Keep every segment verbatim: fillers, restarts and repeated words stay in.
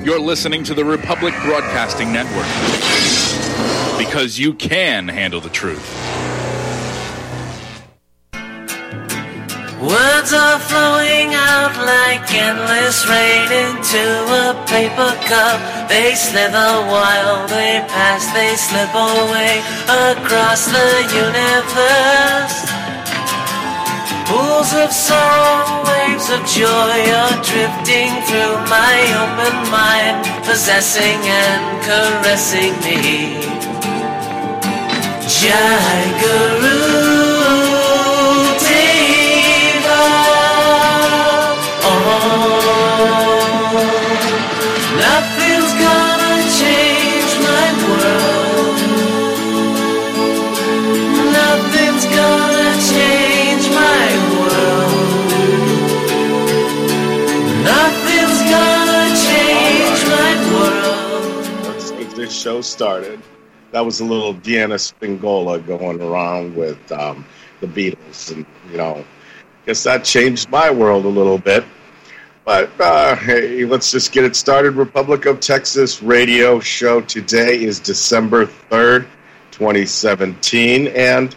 You're listening to the Republic Broadcasting Network, because you can handle the truth. Words are flowing out like endless rain into a paper cup. They slither while they pass, they slip away across the universe. Pools of sorrow, waves of joy are drifting through my open mind, possessing and caressing me. Jai Guru Deva, oh, nothing's gonna change my world. Nothing's gonna change my world. Nothing's gonna change my world. Let's get this show started. That was a little Deanna Spingola going around with um, the Beatles, and you know, guess that changed my world a little bit. But uh, hey, let's just get it started. Republic of Texas radio show today is December third, twenty seventeen, and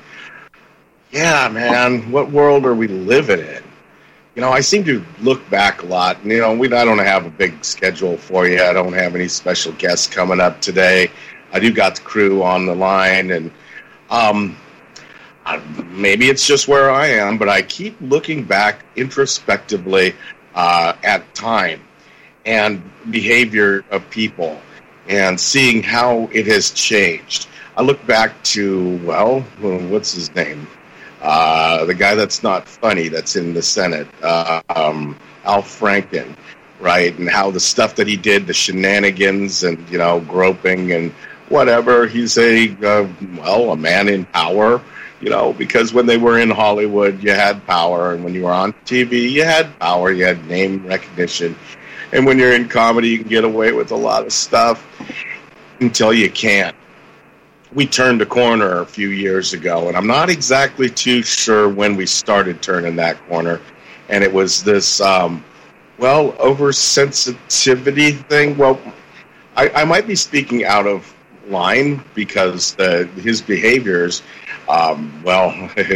yeah, man, what world are we living in? You know, I seem to look back a lot. You know, we I don't have a big schedule for you. I don't have any special guests coming up today. I do got the crew on the line, and um, I, maybe it's just where I am, but I keep looking back introspectively uh, at time and behavior of people and seeing how it has changed. I look back to, well, what's his name? Uh, the guy that's not funny, that's in the Senate, uh, um, Al Franken, right? And how the stuff that he did, the shenanigans and, you know, groping and whatever. He's a, uh, well, a man in power, you know, because when they were in Hollywood, you had power. And when you were on T V, you had power. You had name recognition. And when you're in comedy, you can get away with a lot of stuff until you can't. We turned a corner a few years ago, and I'm not exactly too sure when we started turning that corner. And it was this, um, well, oversensitivity thing. Well, I, I might be speaking out of line because the, his behaviors, um, well,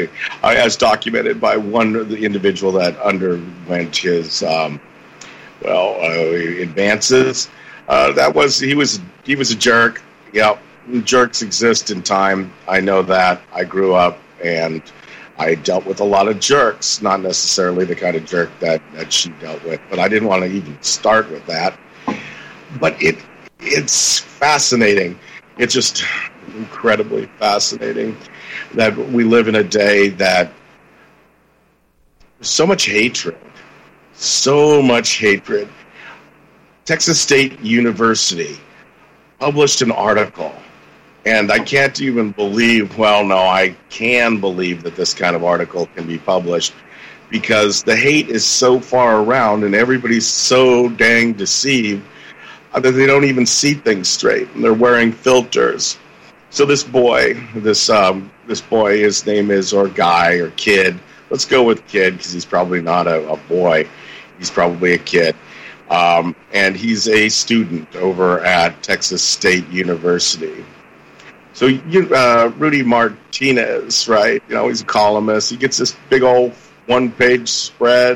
as documented by one the individual that underwent his, um, well, uh, advances, uh, that was he was he was a jerk. Yep. Jerks exist in time. I know that. I grew up and I dealt with a lot of jerks, not necessarily the kind of jerk that, that she dealt with, but I didn't want to even start with that. But it it's fascinating. It's just incredibly fascinating that we live in a day that there's so much hatred, so much hatred. Texas State University published an article. And I can't even believe, well, no, I can believe that this kind of article can be published because the hate is so far around and everybody's so dang deceived that they don't even see things straight. And they're wearing filters. So this boy, this um, this boy, his name is, or guy, or kid. Let's go with kid because he's probably not a, a boy. He's probably a kid. Um, and he's a student over at Texas State University. So you, uh, Rudy Martinez, right? You know, he's a columnist. He gets this big old one-page spread.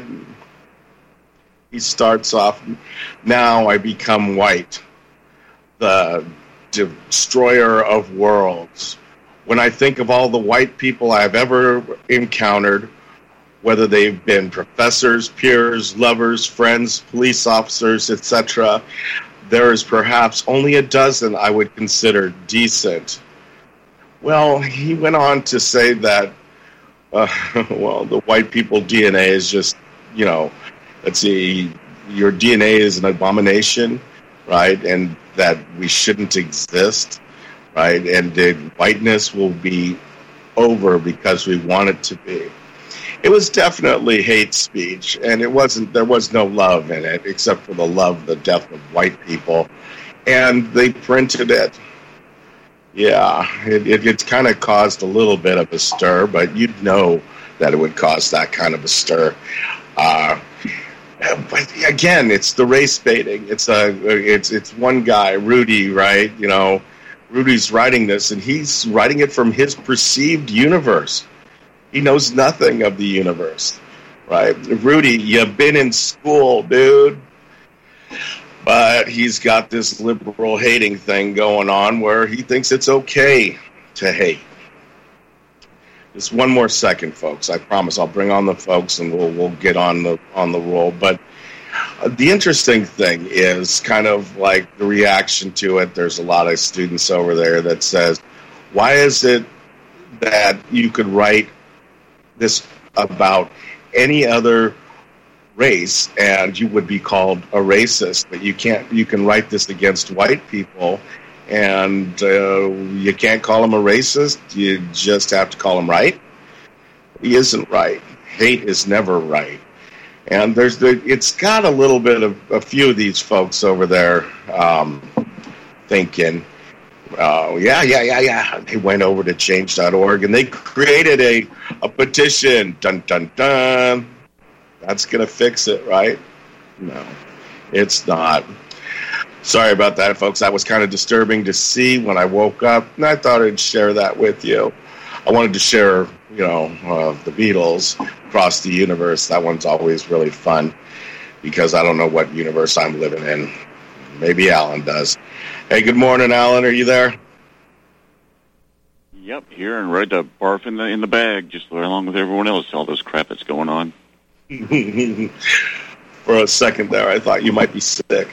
He starts off, now I become white, the destroyer of worlds. When I think of all the white people I've ever encountered, whether they've been professors, peers, lovers, friends, police officers, et cetera, there is perhaps only a dozen I would consider decent. Well, he went on to say that, uh, well, the white people D N A is just, you know, let's see, your D N A is an abomination, right? And that we shouldn't exist, right? And the whiteness will be over because we want it to be. It was definitely hate speech, and it wasn't. There was no love in it, except for the love, the death of white people, and they printed it. Yeah, it, it, it's kind of caused a little bit of a stir, but you'd know that it would cause that kind of a stir. Uh, but again, it's the race baiting. It's a, it's it's one guy, Rudy, right? You know, Rudy's writing this, and he's writing it from his perceived universe. He knows nothing of the universe, right? Rudy, you've been in school, dude. But he's got this liberal hating thing going on where he thinks it's okay to hate. Just one more second, folks. I promise I'll bring on the folks and we'll we'll get on the on the roll. But uh, the interesting thing is kind of like the reaction to it. There's a lot of students over there that says, why is it that you could write this about any other race and you would be called a racist, but you can't, you can write this against white people and uh, you can't call him a racist. You just have to call him right. He isn't right. Hate is never right. And there's the, it's got a little bit of a few of these folks over there um, thinking, uh, yeah, yeah, yeah, yeah. They went over to change dot org and they created a, a petition. Dun, dun, dun. That's going to fix it, right? No, it's not. Sorry about that, folks. That was kind of disturbing to see when I woke up, and I thought I'd share that with you. I wanted to share, you know, uh, the Beatles across the universe. That one's always really fun because I don't know what universe I'm living in. Maybe Alan does. Hey, good morning, Alan. Are you there? Yep, here and ready to barf in the in the bag, just along with everyone else. All this crap that's going on. For a second there, I thought you might be sick.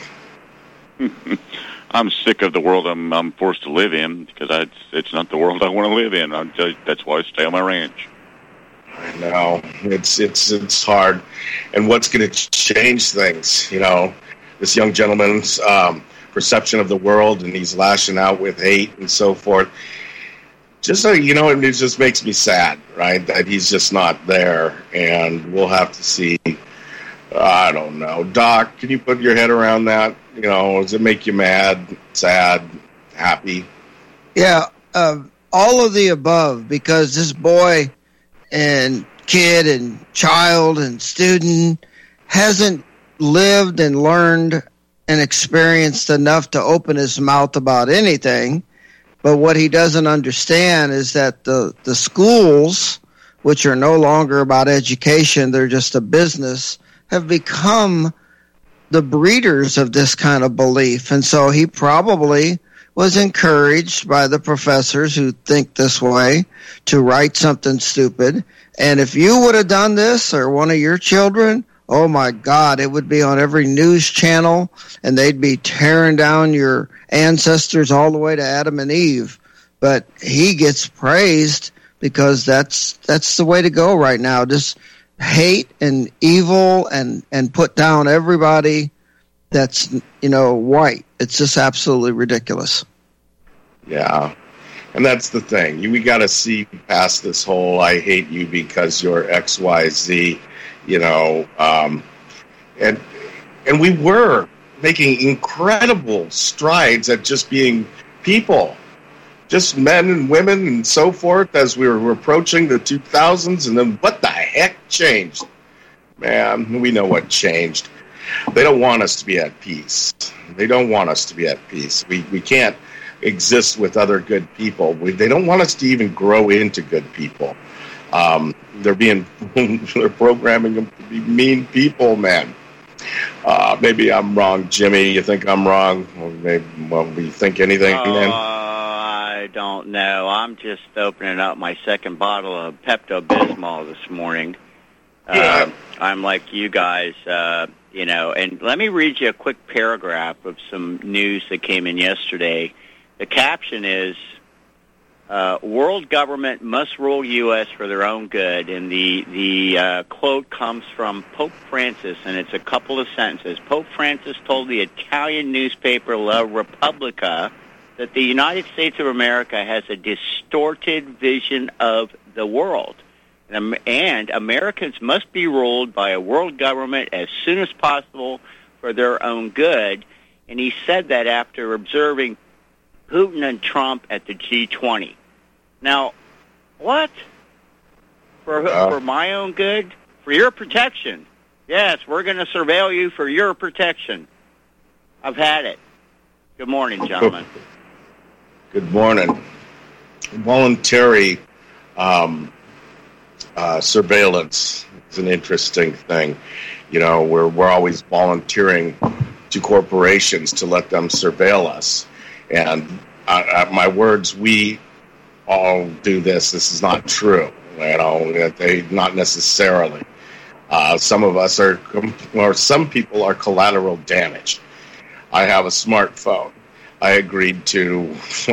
I'm sick of the world I'm, I'm forced to live in because I, it's, it's not the world I want to live in. I'm just, that's why I stay on my ranch. I know it's it's it's hard, and what's going to change things? You know, this young gentleman's um, perception of the world, and he's lashing out with hate and so forth. Just so you know, it just makes me sad, right? That he's just not there, and we'll have to see. I don't know. Doc, can you put your head around that? You know, does it make you mad, sad, happy? Yeah, uh, all of the above, because this boy and kid and child and student hasn't lived and learned and experienced enough to open his mouth about anything. But what he doesn't understand is that the, the schools, which are no longer about education, they're just a business, have become the breeders of this kind of belief. And so he probably was encouraged by the professors who think this way to write something stupid. And if you would have done this or one of your children, oh my God, it would be on every news channel and they'd be tearing down your ancestors all the way to Adam and Eve. But he gets praised because that's that's the way to go right now. Just hate and evil and, and put down everybody that's, you know, white. It's just absolutely ridiculous. Yeah. And that's the thing. We got to see past this whole I hate you because you're X, Y, Z, you know. Um, and and we were making incredible strides at just being people, just men and women and so forth as we were approaching the two thousands. And then what the heck changed? Man, we know what changed. They don't want us to be at peace. They don't want us to be at peace. We we can't exist with other good people. We, they don't want us to even grow into good people. Um, they're being they're programming them to be mean people, man. Uh, maybe I'm wrong, Jimmy. You think I'm wrong? Well, maybe, well, do you think anything? Oh, then? I don't know. I'm just opening up my second bottle of Pepto-Bismol this morning. Yeah. Uh, I'm like you guys, uh, you know, and let me read you a quick paragraph of some news that came in yesterday. The caption is, uh, world government must rule U S for their own good, and the, the uh, quote comes from Pope Francis, and it's a couple of sentences. Pope Francis told the Italian newspaper La Repubblica that the United States of America has a distorted vision of the world, and, and Americans must be ruled by a world government as soon as possible for their own good, and he said that after observing Putin and Trump at the G twenty. Now, what? For uh, for my own good? For your protection? Yes, we're going to surveil you for your protection. I've had it. Good morning, gentlemen. Good morning. Voluntary um, uh, surveillance is an interesting thing. You know, we're, we're always volunteering to corporations to let them surveil us. And uh, uh, my words, we all do this. This is not true. You know, they not necessarily. Uh, some of us are, or some people are collateral damage. I have a smartphone. I agreed to,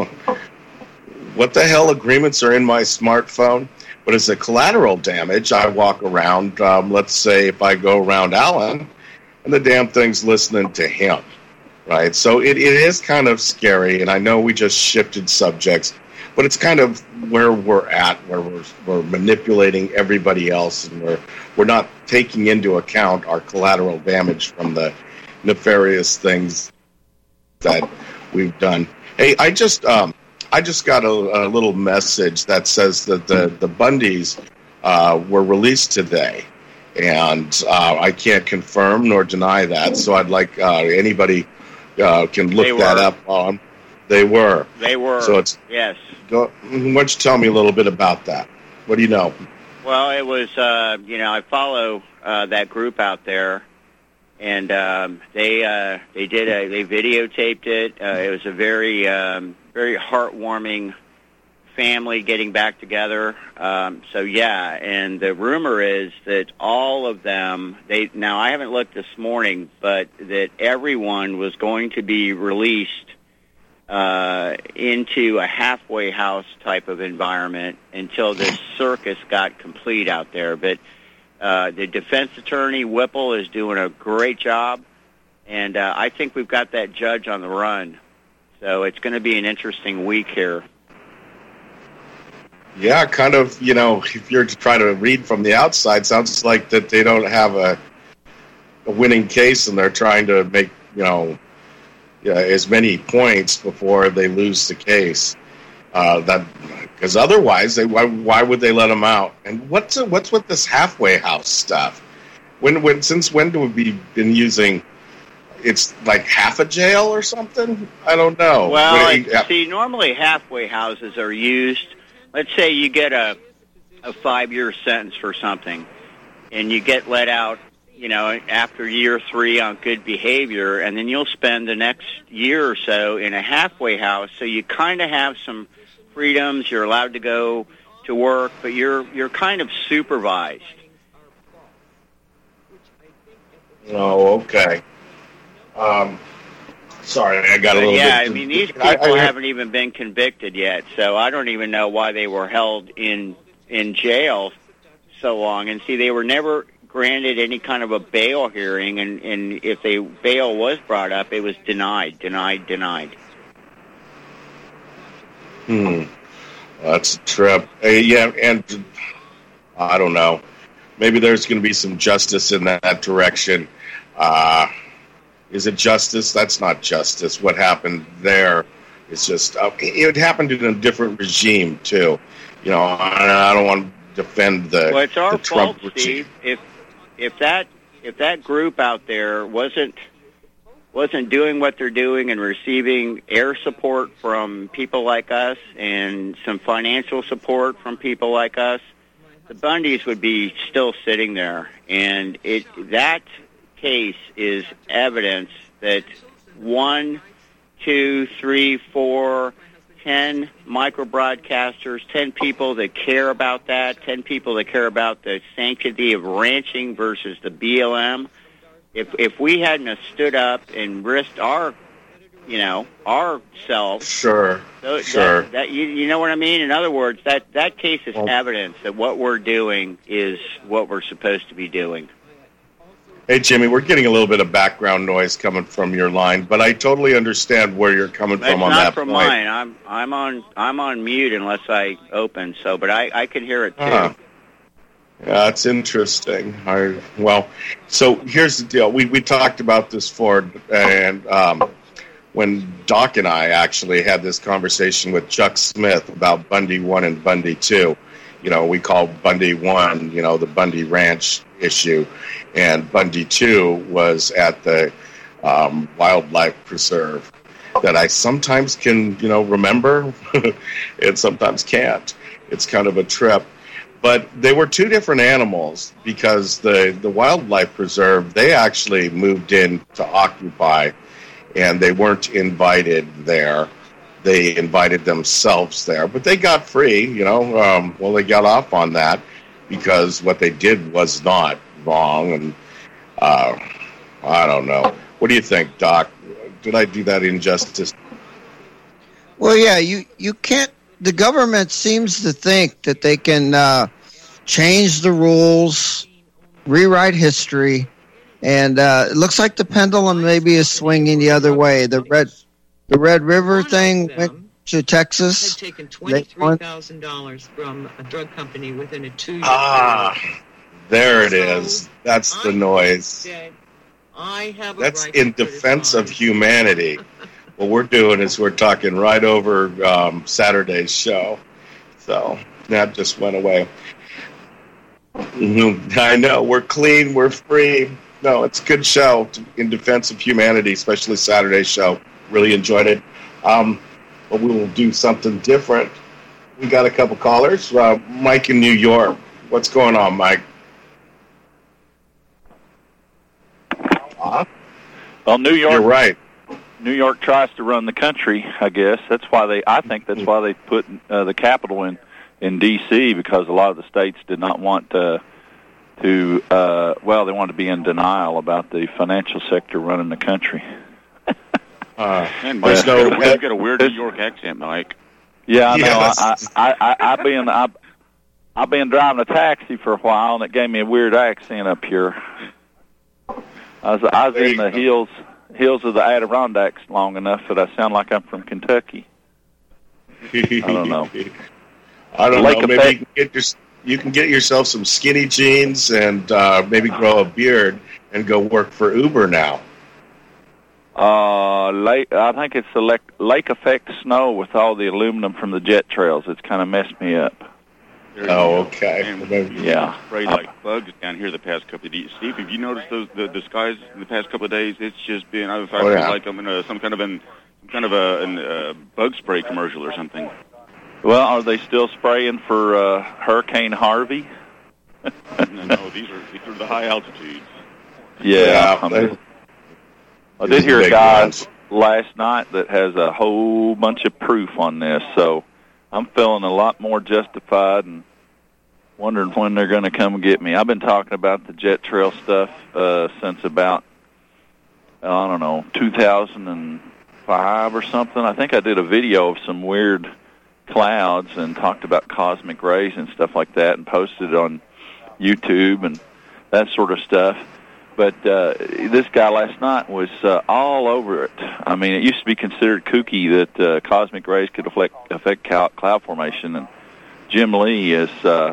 what the hell agreements are in my smartphone? But as a collateral damage, I walk around, um, let's say if I go around Alan, and the damn thing's listening to him, right? So it, it is kind of scary, and I know we just shifted subjects, but it's kind of where we're at, where we're, we're manipulating everybody else, and we're we're not taking into account our collateral damage from the nefarious things that we've done. Hey, I just um, I just got a, a little message that says that the the Bundys uh, were released today, and uh, I can't confirm nor deny that. So I'd like uh, anybody uh, can look that up on. They were. They were. So it's yes. Go, why don't you tell me a little bit about that? What do you know? Well, it was, uh, you know, I follow uh, that group out there, and um, they uh, they did a they videotaped it. Uh, it was a very um, very heartwarming family getting back together. Um, so yeah, and the rumor is that all of them. They now I haven't looked this morning, but that everyone was going to be released Uh, into a halfway house type of environment until this circus got complete out there. But uh, the defense attorney, Whipple, is doing a great job, and uh, I think we've got that judge on the run. So it's going to be an interesting week here. Yeah, kind of, you know, if you're to try to read from the outside, sounds like that they don't have a, a winning case, and they're trying to make, you know, Yeah, as many points before they lose the case. Uh, that because otherwise, they why, why would they let them out? And what's what's with this halfway house stuff? When when since when do we been using? It's like half a jail or something. I don't know. Well, when, it, see, normally halfway houses are used. Let's say you get a a five year sentence for something, and you get let out, you know, after year three on good behavior, and then you'll spend the next year or so in a halfway house. So you kind of have some freedoms. You're allowed to go to work, but you're you're kind of supervised. Oh, okay. Um, sorry, I got a but little yeah, bit. I mean, these people I, I, haven't even been convicted yet, so I don't even know why they were held in in jail so long. And see, they were never granted any kind of a bail hearing, and, and if a bail was brought up, it was denied, denied, denied. Hmm. That's a trip. Uh, yeah, and I don't know. Maybe there's going to be some justice in that direction. Uh, is it justice? That's not justice. What happened there is just, uh, it happened in a different regime, too. You know, I, I don't want to defend the, well, it's our the Trump fault, regime. Steve. If If that if that group out there wasn't wasn't doing what they're doing and receiving air support from people like us and some financial support from people like us, the Bundys would be still sitting there. And it that case is evidence that one, two, three, four, ten micro-broadcasters, ten people that care about that, ten people that care about the sanctity of ranching versus the B L M. If if we hadn't have stood up and risked our, you know, our self. Sure, so sure. That, that, you, you know what I mean? In other words, that, that case is well, evidence that what we're doing is what we're supposed to be doing. Hey, Jimmy, we're getting a little bit of background noise coming from your line, but I totally understand where you're coming That's from on not that from point. mine. I'm I'm on I'm on mute unless I open. So, but I, I can hear it too. Uh-huh. Yeah, that's interesting. I, well, so here's the deal. We we talked about this for and um, when Doc and I actually had this conversation with Chuck Smith about Bundy One and Bundy Two. You know, we call Bundy One, you know, the Bundy Ranch issue, and Bundy two was at the um, wildlife preserve that I sometimes can, you know, remember and sometimes can't. It's kind of a trip. But they were two different animals because the, the wildlife preserve, they actually moved in to occupy, and they weren't invited there. They invited themselves there. But they got free, you know. Um, well, they got off on that because what they did was not wrong. And uh, I don't know. What do you think, Doc? Did I do that injustice? Well, yeah, you, you can't. The government seems to think that they can uh, change the rules, rewrite history, and uh, it looks like the pendulum maybe is swinging the other way. The Red, the Red River thing went to Texas. They've taken twenty-three thousand dollars from a drug company within a two-year ah, period. There it is. That's the noise. I have a That's right in to defense of criticize. humanity. What we're doing is we're talking right over um, Saturday's show. So that just went away. Mm-hmm. I know. We're clean. We're free. No, it's a good show to, in defense of humanity, especially Saturday's show. Really enjoyed it. Um, but we will do something different. We got a couple callers. Uh, Mike in New York. What's going on, Mike? Uh, Well, New York, you're right. New York tries to run the country. I guess that's why they. I think that's why they put uh, the capital in in D C because a lot of the states did not want to. to uh, well, they wanted to be in denial about the financial sector running the country. Uh, and Mike, no- you've, got a, you've got a weird New York accent, Mike. Yeah, I know. Yes. I, I, I, I've been I, I've been driving a taxi for a while, and it gave me a weird accent up here. I was I was There in you the go. hills hills of the Adirondacks long enough that I sound like I'm from Kentucky. I don't know. I don't Lake know. Maybe effect. you can, get your, you can get yourself some skinny jeans and uh, maybe grow a beard and go work for Uber now. Uh, lake, I think it's the lake, lake effect snow with all the aluminum from the jet trails. It's kind of messed me up. There you Oh, go. okay. And Maybe- Yeah. sprayed like bugs down here the past couple of days. Steve, have you noticed those the, the skies in the past couple of days? It's just been. I feel Oh, yeah. like I'm in a, some kind of an some kind of a an, uh, bug spray commercial or something. Well, are they still spraying for uh, Hurricane Harvey? no, no, these are these are the high altitudes. Yeah. I, they- mean, I did hear a big guy ones. last night that has a whole bunch of proof on this, so I'm feeling a lot more justified and wondering when they're going to come and get me. I've been talking about the jet trail stuff uh, since about, I don't know, two thousand five or something. I think I did a video of some weird clouds and talked about cosmic rays and stuff like that and posted it on YouTube and that sort of stuff. But uh, this guy last night was uh, all over it. I mean, it used to be considered kooky that uh, cosmic rays could affect, affect cloud formation. And Jim Lee is uh,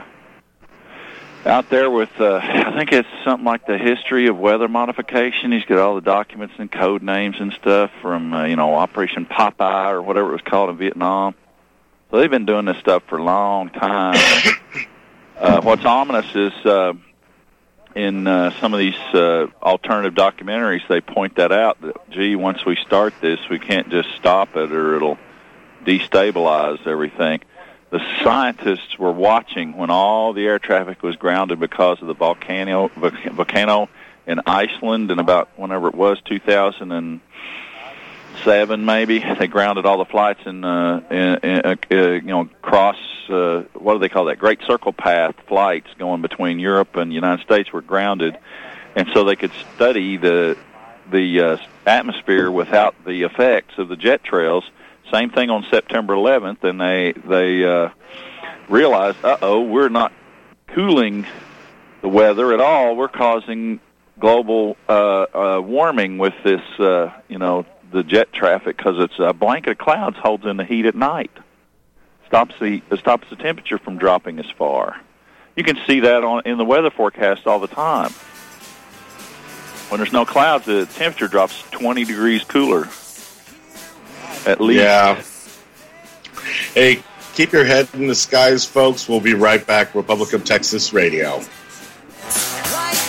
out there with, uh, I think it's something like the history of weather modification. He's got all the documents and code names and stuff from, uh, you know, Operation Popeye or whatever it was called in Vietnam. So they've been doing this stuff for a long time. uh, what's ominous is... Uh, In uh, some of these uh, alternative documentaries, they point that out, that, gee, once we start this, we can't just stop it or it'll destabilize everything. The scientists were watching when all the air traffic was grounded because of the volcano volcano in Iceland in about whenever it was, two thousand seven maybe. They grounded all the flights in, uh, in, in uh, you know, cross, uh, what do they call that, Great Circle Path flights going between Europe and the United States were grounded. And so they could study the the uh, atmosphere without the effects of the jet trails. Same thing on September eleventh, and they, they uh, realized, uh-oh, we're not cooling the weather at all. We're causing global uh, uh, warming with this, uh, you know, the jet traffic, because it's a blanket of clouds holds in the heat at night. Stops the it stops the temperature from dropping as far. You can see that on in the weather forecast all the time. When there's no clouds, the temperature drops twenty degrees cooler. At least. Yeah. Hey, keep your head in the skies, folks. We'll be right back. Republic of Texas Radio. Right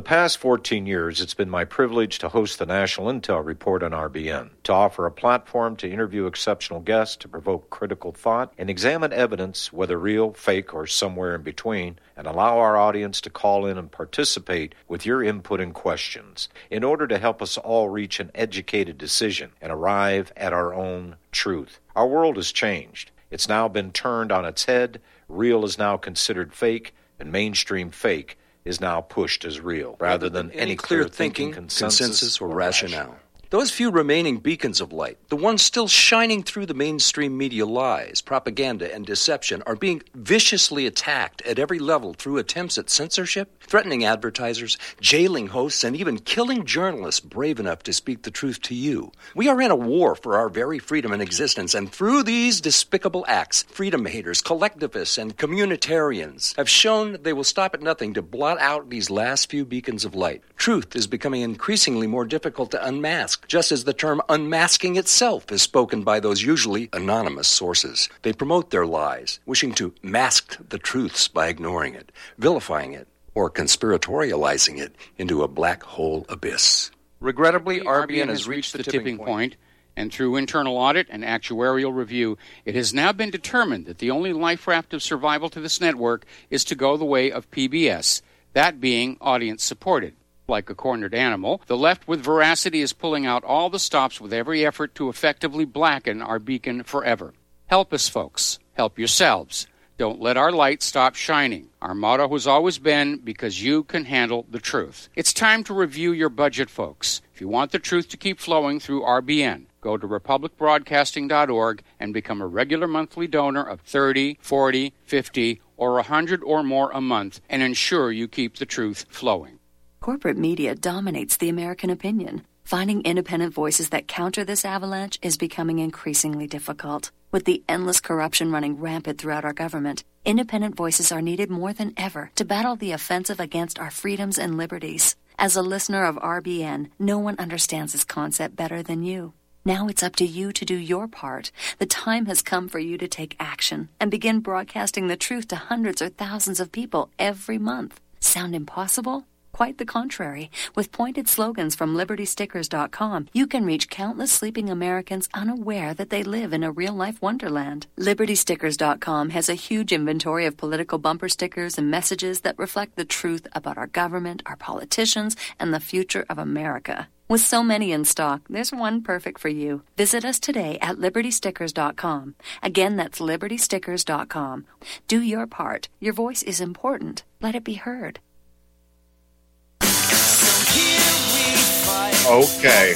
past fourteen years, it's been my privilege to host the National Intel Report on R B N, to offer a platform to interview exceptional guests, to provoke critical thought, and examine evidence, whether real, fake, or somewhere in between, and allow our audience to call in and participate with your input and questions in order to help us all reach an educated decision and arrive at our own truth. Our world has changed. It's now been turned on its head. Real is now considered fake, and mainstream fake is now pushed as real, rather than any clear thinking, consensus, consensus or rationale. Those few remaining beacons of light, the ones still shining through the mainstream media lies, propaganda, and deception, are being viciously attacked at every level through attempts at censorship, threatening advertisers, jailing hosts, and even killing journalists brave enough to speak the truth to you. We are in a war for our very freedom and existence, and through these despicable acts, freedom haters, collectivists, and communitarians have shown they will stop at nothing to blot out these last few beacons of light. Truth is becoming increasingly more difficult to unmask, just as the term unmasking itself is spoken by those usually anonymous sources. They promote their lies, wishing to mask the truths by ignoring it, vilifying it, or conspiratorializing it into a black hole abyss. Regrettably, R B N has reached the tipping point, and through internal audit and actuarial review, it has now been determined that the only life raft of survival to this network is to go the way of P B S, that being audience-supported. Like a cornered animal, the left with veracity is pulling out all the stops with every effort to effectively blacken our beacon forever. Help us, folks. Help yourselves. Don't let our light stop shining. Our motto has always been, because you can handle the truth. It's time to review your budget, folks. If you want the truth to keep flowing through R B N, go to republic broadcasting dot org and become a regular monthly donor of thirty, forty, fifty, or one hundred or more a month and ensure you keep the truth flowing. Corporate media dominates the American opinion. Finding independent voices that counter this avalanche is becoming increasingly difficult. With the endless corruption running rampant throughout our government, independent voices are needed more than ever to battle the offensive against our freedoms and liberties. As a listener of R B N, no one understands this concept better than you. Now it's up to you to do your part. The time has come for you to take action and begin broadcasting the truth to hundreds or thousands of people every month. Sound impossible? Quite the contrary. With pointed slogans from liberty stickers dot com, you can reach countless sleeping Americans unaware that they live in a real-life wonderland. liberty stickers dot com has a huge inventory of political bumper stickers and messages that reflect the truth about our government, our politicians, and the future of America. With so many in stock, there's one perfect for you. Visit us today at liberty stickers dot com. Again, that's liberty stickers dot com. Do your part. Your voice is important. Let it be heard. Okay.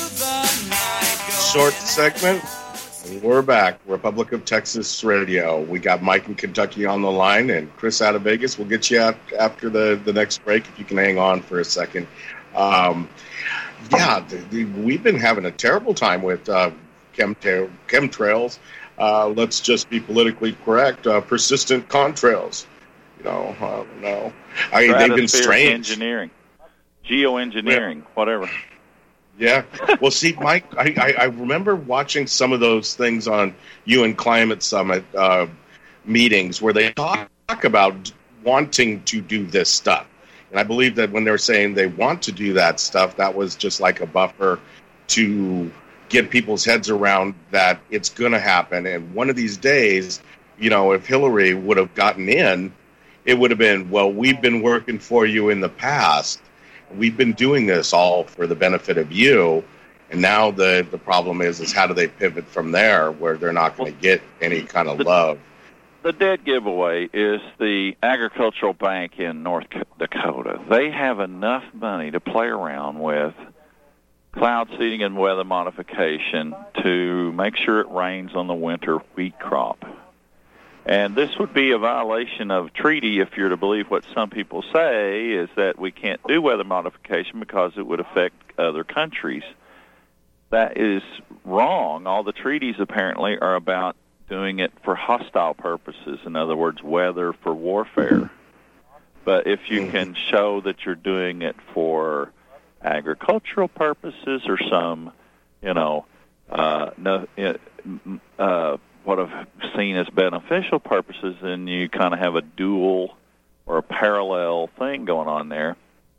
Short segment. And we're back. Republic of Texas Radio. We got Mike in Kentucky on the line and Chris out of Vegas. We'll get you out after the, the next break if you can hang on for a second. Um, yeah, the, the, we've been having a terrible time with uh, chemtra- chemtrails. Uh, let's just be politically correct. Uh, persistent contrails. You know, I don't know. I mean, they've been strange. Engineering. Geoengineering, yeah. Whatever. Yeah. Well, see, Mike, I, I, I remember watching some of those things on U N Climate Summit uh, meetings where they talk about wanting to do this stuff. And I believe that when they're saying they want to do that stuff, that was just like a buffer to get people's heads around that it's going to happen. And one of these days, you know, if Hillary would have gotten in, it would have been, well, we've been working for you in the past. We've been doing this all for the benefit of you, and now the, the problem is is how do they pivot from there where they're not going to get any kind of the, love? The dead giveaway is the Agricultural Bank in North Dakota. They have enough money to play around with cloud seeding and weather modification to make sure it rains on the winter wheat crop. And this would be a violation of treaty if you're to believe what some people say, is that we can't do weather modification because it would affect other countries. That is wrong. All the treaties apparently are about doing it for hostile purposes, in other words, weather for warfare. But if you can show that you're doing it for agricultural purposes or some, you know, uh, no, uh, what I've seen as beneficial purposes, and you kind of have a dual or a parallel thing going on there.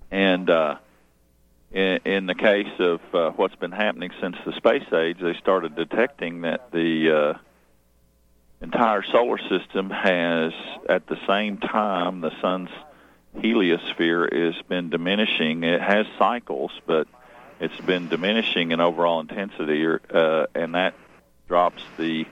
And uh, in, in the case of uh, what's been happening since the space age, they started detecting that the uh, entire solar system has, at the same time, the sun's heliosphere has been diminishing. It has cycles, but it's been diminishing in overall intensity, uh, and that drops the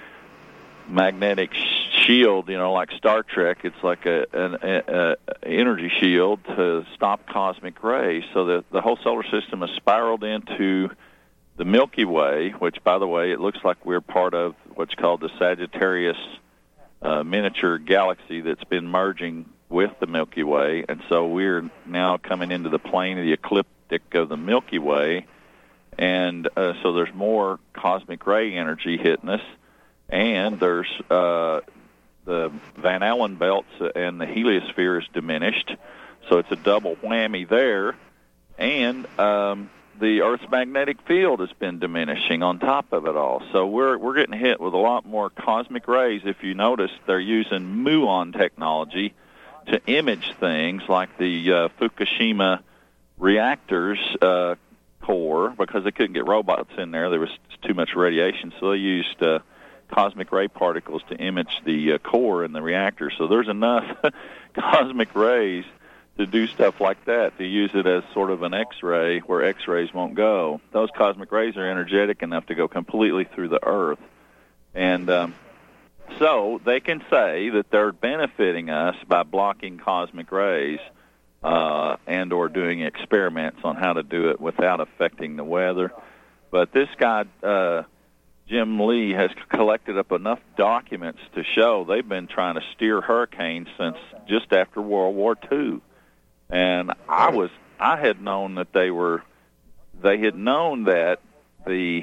magnetic shield, you know, like Star Trek. It's like a, an a, a energy shield to stop cosmic rays. So the, the whole solar system has spiraled into the Milky Way, which, by the way, it looks like we're part of what's called the Sagittarius uh, miniature galaxy that's been merging with the Milky Way. And so we're now coming into the plane of the ecliptic of the Milky Way. And uh, so there's more cosmic ray energy hitting us. And there's uh, the Van Allen belts and the heliosphere is diminished, so it's a double whammy there. And um, the Earth's magnetic field has been diminishing on top of it all. So we're we're getting hit with a lot more cosmic rays. If you notice, they're using muon technology to image things like the uh, Fukushima reactors uh, core, because they couldn't get robots in there. There was too much radiation, so they used Uh, cosmic ray particles to image the uh, core in the reactor. So there's enough cosmic rays to do stuff like that, to use it as sort of an X-ray where X-rays won't go. Those cosmic rays are energetic enough to go completely through the Earth. And um, so they can say that they're benefiting us by blocking cosmic rays uh, and or doing experiments on how to do it without affecting the weather. But this guy... Uh, Jim Lee has collected up enough documents to show they've been trying to steer hurricanes since just after World War Two. And I was, I had known that they were, they had known that the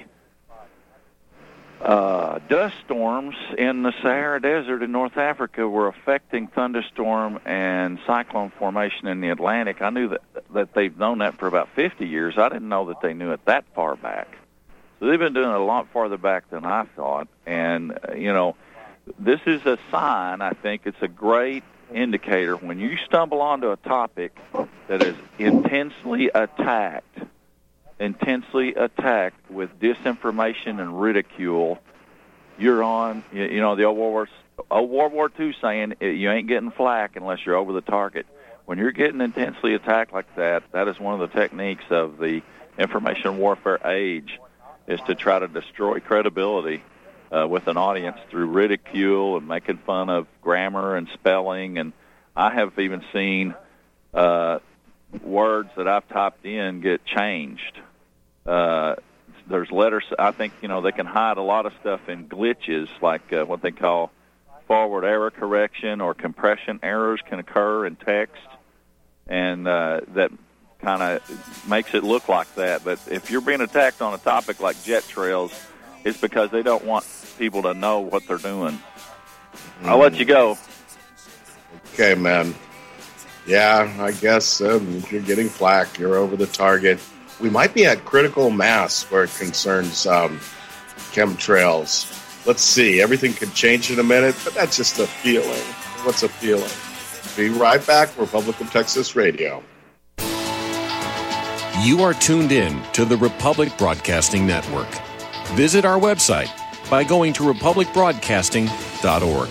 uh, dust storms in the Sahara Desert in North Africa were affecting thunderstorm and cyclone formation in the Atlantic. I knew that, that they've known that for about fifty years. I didn't know that they knew it that far back. So they've been doing it a lot farther back than I thought. And, uh, you know, this is a sign, I think it's a great indicator when you stumble onto a topic that is intensely attacked, intensely attacked with disinformation and ridicule. You're on, you, you know, the old World War, old World War Two saying you ain't getting flack unless you're over the target. When you're getting intensely attacked like that, that is one of the techniques of the information warfare age, is to try to destroy credibility uh, with an audience through ridicule and making fun of grammar and spelling. And I have even seen uh, words that I've typed in get changed. Uh, there's letters, I think, you know, they can hide a lot of stuff in glitches, like uh, what they call forward error correction or compression errors can occur in text, and uh, that kind of makes it look like that. But if you're being attacked on a topic like jet trails, it's because they don't want people to know what they're doing. Mm. I'll let you go. Okay, man. Yeah, I guess um, if you're getting flack, you're over the target. We might be at critical mass where it concerns um, chemtrails. Let's see. Everything could change in a minute, but that's just a feeling. What's a feeling? Be right back. Republic of Texas Radio. You are tuned in to the Republic Broadcasting Network. Visit our website by going to republic broadcasting dot org.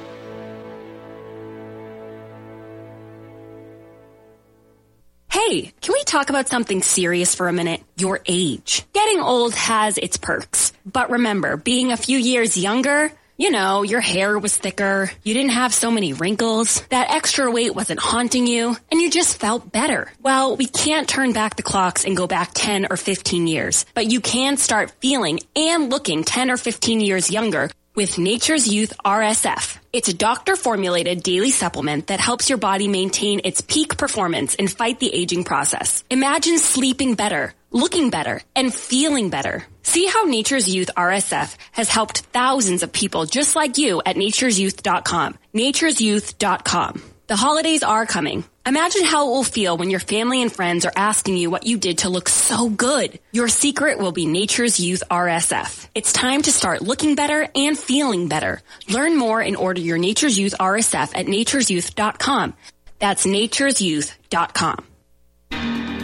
Hey, can we talk about something serious for a minute? Your age. Getting old has its perks. But remember, being a few years younger, you know, your hair was thicker, you didn't have so many wrinkles, that extra weight wasn't haunting you, and you just felt better. Well, we can't turn back the clocks and go back ten or fifteen years, but you can start feeling and looking ten or fifteen years younger with Nature's Youth R S F. It's a doctor-formulated daily supplement that helps your body maintain its peak performance and fight the aging process. Imagine sleeping better, looking better, and feeling better. See how Nature's Youth R S F has helped thousands of people just like you at natures youth dot com. natures youth dot com. The holidays are coming. Imagine how it will feel when your family and friends are asking you what you did to look so good. Your secret will be Nature's Youth R S F. It's time to start looking better and feeling better. Learn more and order your Nature's Youth R S F at natures youth dot com. That's natures youth dot com.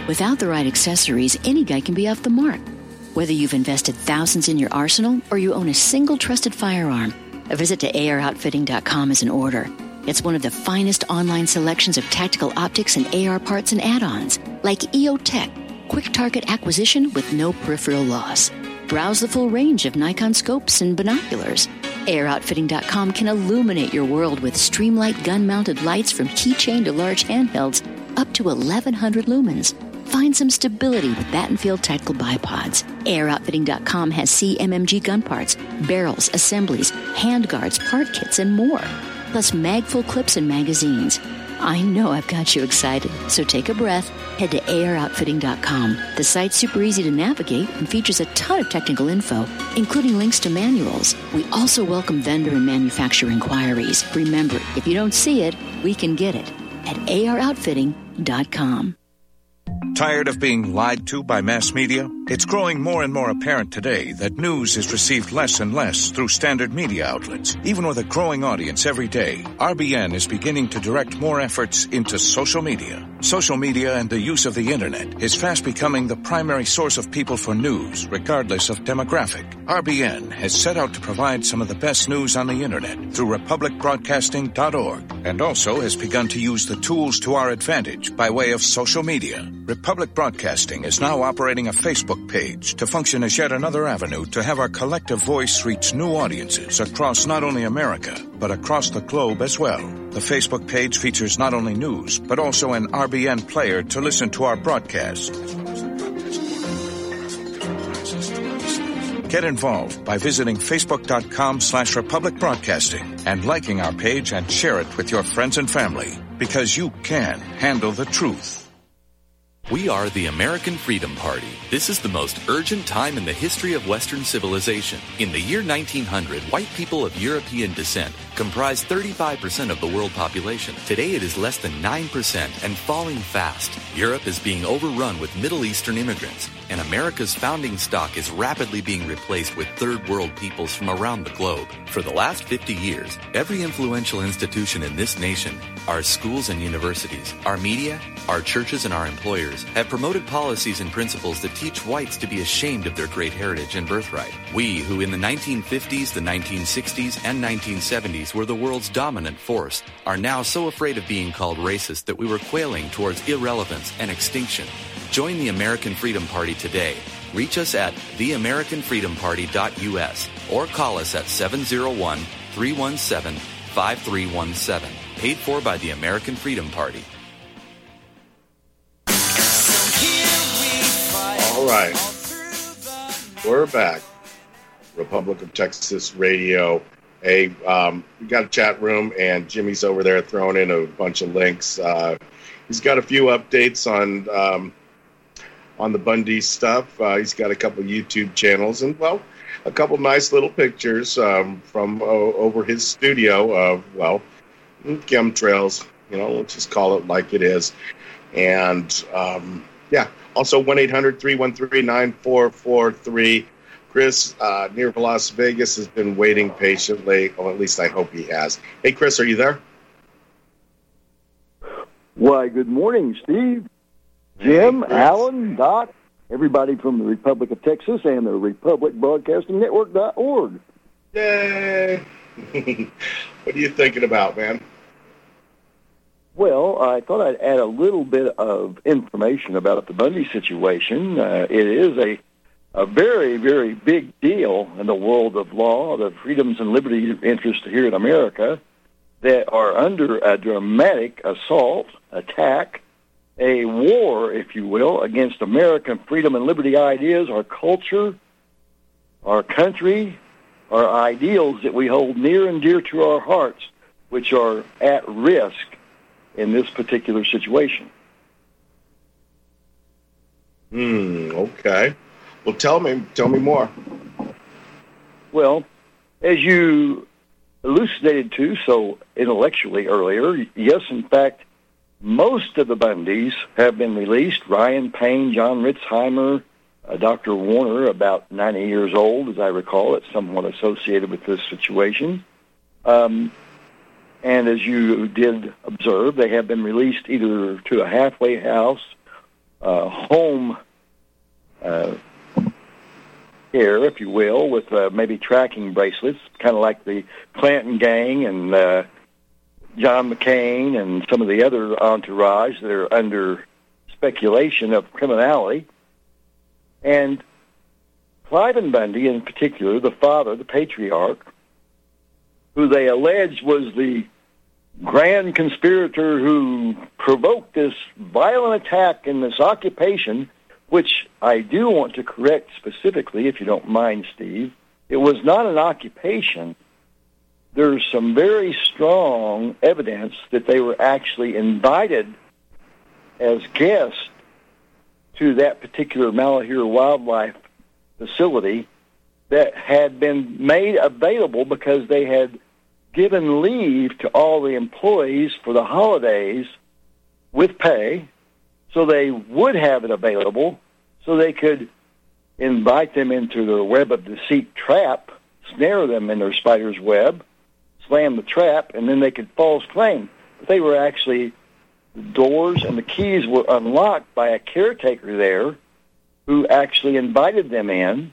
Without the right accessories, any guy can be off the mark. Whether you've invested thousands in your arsenal or you own a single trusted firearm, a visit to A R outfitting dot com is in order. It's one of the finest online selections of tactical optics and A R parts and add-ons, like E O Tech, quick target acquisition with no peripheral loss. Browse the full range of Nikon scopes and binoculars. A R outfitting dot com can illuminate your world with Streamlight gun-mounted lights from keychain to large handhelds up to eleven hundred lumens. Find some stability with Battenfield Tactical Bipods. A R outfitting dot com has C M M G gun parts, barrels, assemblies, handguards, part kits, and more. Plus mag-full clips and magazines. I know I've got you excited, so take a breath. Head to A R outfitting dot com. The site's super easy to navigate and features a ton of technical info, including links to manuals. We also welcome vendor and manufacturer inquiries. Remember, if you don't see it, we can get it at A R outfitting dot com. Tired of being lied to by mass media? It's growing more and more apparent today that news is received less and less through standard media outlets. Even with a growing audience every day, R B N is beginning to direct more efforts into social media. Social media and the use of the internet is fast becoming the primary source of people for news, regardless of demographic. R B N has set out to provide some of the best news on the internet through republic broadcasting dot org, and also has begun to use the tools to our advantage by way of social media. Republic Broadcasting is now operating a Facebook page to function as yet another avenue to have our collective voice reach new audiences across not only America, but across the globe as well. The Facebook page features not only news, but also an R B N player to listen to our broadcast. Get involved by visiting facebook.com slash Republic Broadcasting and liking our page and share it with your friends and family, because you can handle the truth. We are the American Freedom Party. This is the most urgent time in the history of Western civilization. In the year nineteen hundred, white people of European descent comprised thirty-five percent of the world population. Today it is less than nine percent and falling fast. Europe is being overrun with Middle Eastern immigrants, and America's founding stock is rapidly being replaced with third world peoples from around the globe. For the last fifty years, every influential institution in this nation, our schools and universities, our media, our churches and our employers, have promoted policies and principles that teach whites to be ashamed of their great heritage and birthright. We, who in the nineteen fifties, the nineteen sixties, and nineteen seventies were the world's dominant force, are now so afraid of being called racist that we were quailing towards irrelevance and extinction. Join the American Freedom Party today. Reach us at the american freedom party dot u s or call us at seven oh one, three one seven, five three one seven. Paid for by the American Freedom Party. All right. We're back. Republic of Texas Radio. Hey, um, we got a chat room, and Jimmy's over there throwing in a bunch of links. Uh, he's got a few updates on um, on the Bundy stuff. Uh, he's got a couple YouTube channels, and, well, a couple nice little pictures um, from uh, over his studio of, well, chemtrails. You know, let's just call it like it is. And, um, yeah, also one eight hundred, three one three, nine four four three. Chris, uh, near Las Vegas, has been waiting patiently, or at least I hope he has. Hey, Chris, are you there? Why, good morning, Steve, Jim, hey, Alan, Doc, everybody from the Republic of Texas and the Republic Broadcasting Network dot org. Yay! What are you thinking about, man? Well, I thought I'd add a little bit of information about the Bundy situation. Uh, it is a a very, very big deal in the world of law, the freedoms and liberty interests here in America that are under a dramatic assault, attack, a war, if you will, against American freedom and liberty ideas, our culture, our country, our ideals that we hold near and dear to our hearts, which are at risk in this particular situation. Hmm, okay. Well, tell me, tell me more. Well, as you elucidated to so intellectually earlier, yes, in fact, most of the Bundys have been released. Ryan Payne, John Ritzheimer, uh, Doctor Warner, about ninety years old, as I recall. It's somewhat associated with this situation. Um, and as you did observe, they have been released either to a halfway house uh, home uh, care, if you will, with uh, maybe tracking bracelets, kind of like the Clanton gang and uh, John McCain and some of the other entourage that are under speculation of criminality. And Cliven Bundy, in particular, the father, the patriarch, who they alleged was the grand conspirator who provoked this violent attack and this occupation, which I do want to correct specifically, if you don't mind, Steve. It was not an occupation. There's some very strong evidence that they were actually invited as guests to that particular Malaheur Wildlife Facility that had been made available because they had given leave to all the employees for the holidays with pay, so they would have it available, so they could invite them into their web of deceit trap, snare them in their spider's web, slam the trap, and then they could false claim. But they were actually, the doors and the keys were unlocked by a caretaker there who actually invited them in.